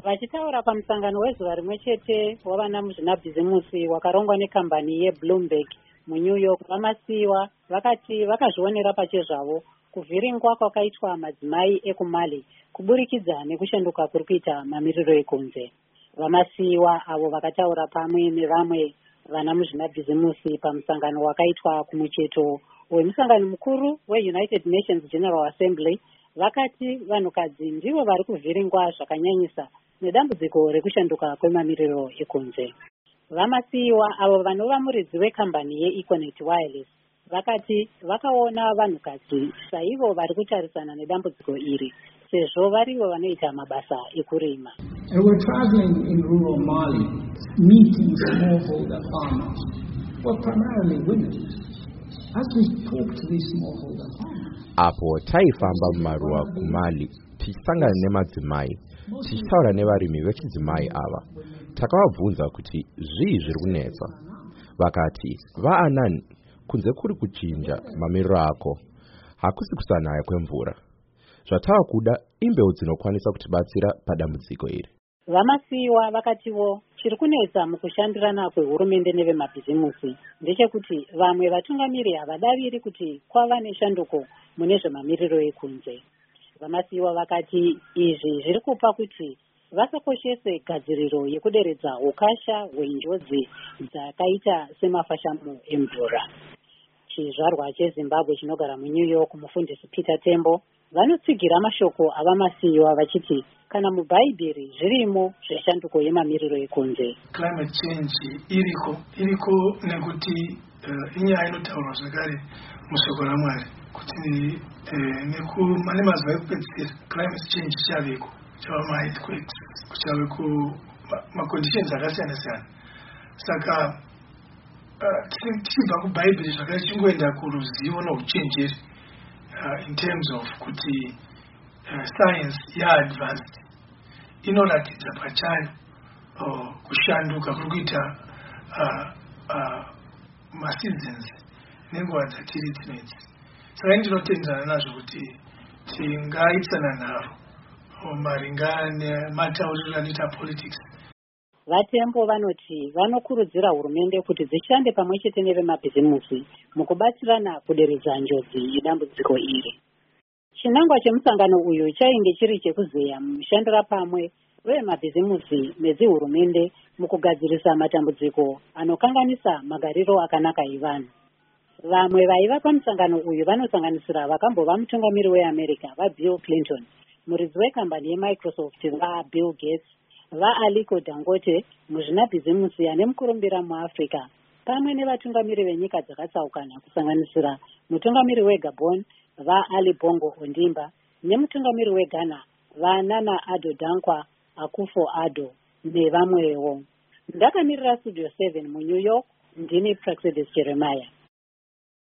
Vachitaura pamusangano wezuva rimwe chete wavana muzvinabhizimusi wakarongwa nekambani yeBloomberg muNew York, vamasiyiwa vakati vakazvionera pachezvavo kuvhiringwa kwakaitwa madzimai ekumali kuburikidza nekushanduka kuri kuita mamiriro ekunze. Vamasiyiwa avo vakataura pamwe nevamwe vana muzvinabhizimusi pamusangano wakaitwa kumucheto wemusangano mukuru weUnited Nations General Assembly vakati vanhukadzi ndivo vari kuvhiringwa zvakanyanyisa nedambudziko rekushanduka kwemamiriro ekunze. Vamasiyiwa avo vanova muridzi wekambani yeEconet Wireless vakati vakaona vanhukadzi saivo vari kutarisana nedambudziko iri sezvo varivo vanoita mabasa ekurima. And we're traveling in rural Mali, meeting smallholder farmers, well, primarily women. As we talk to these smallholder farmers, apo taifamba mumaruwa kuMali tichisangana nemadzimai tichitaura nevarimi vechidzimai ava, takavabvunza kuti zvii zviri kunetsa. Vakati vaanani kunze kuri kuchinja mamiriro ako, hakusi kusanaya kwemvura. Zvatava kuda imbeu dzinokwanisa kutibatsira padambudziko iri. Vamasiyiwa vakatiwo chiri kunetsa mukushandirana kwehurumende nevemabhizimusi ndechekuti vamwe vatungamiri havadaviri kuti kwava neshanduko mune zvemamiriro ekunze. Vamasiyiwa vakati izvi zviri kupa kuti vasakoshese gadziriro yekuderedza ukasha hwenjodzi dzakaita semafashamo emvura. Chizvarwa cheZimbabwe chinogara muNew York, mufundisi Peter Tembo, vanotsigira mashoko avamasiyiwa vachiti kana mubhaibheri zvirimo zveshanduko yemamiriro ekunze. Climate change iriko nekuti inyaya inotaurwa zvakare mushoko raMwari kuti mane mazuva ekupedzisira climate change ichaveko, kuchava ma-earthquakes, kuchava maconditions akasiyana siyana. Saka tichibva kubhaibheri zvakare chingoenda kuruzivo nouchenjeri in terms of kuti science yaadvanced inoratidza pachayo kushanduka kuri kuita maseasons nenguva dzatiri dzinedzi. Saka ndinotendana nazvo kuti tingaitsana naro maringa nematauriro anoita politics. Vatembo vanoti vanokurudzira hurumende kuti dzishande pamwe chete nevemabhizimusi mukubatsirana kuderedza njodzi yedambudziko iri. Chinangwa chemusangano uyu chainge chiri chekuzeya mushandira pamwe wemabhizimusi nedzihurumende mukugadzirisa matambudziko anokanganisa magariro akanaka evanhu. Vamwe vaiva pamusangano uyu vanosanganisira vakambova mutungamiri weAmerica vaBill Clinton, muridzi wekambani yeMicrosoft vaBill Gates, vaAliko Dangote, muzvinabhizimusi ane mukurumbira muAfrica, pamwe nevatungamiri venyika dzakatsaukana kusanganisira mutungamiri weGabon vaAli Bongo Ondimba nemutungamiri weGhana vaNana Addo Dankwa Akufo-Addo nevamwewo. Ndakamirira Studio 7 muNew York, ndini Praxedis Jeremiah.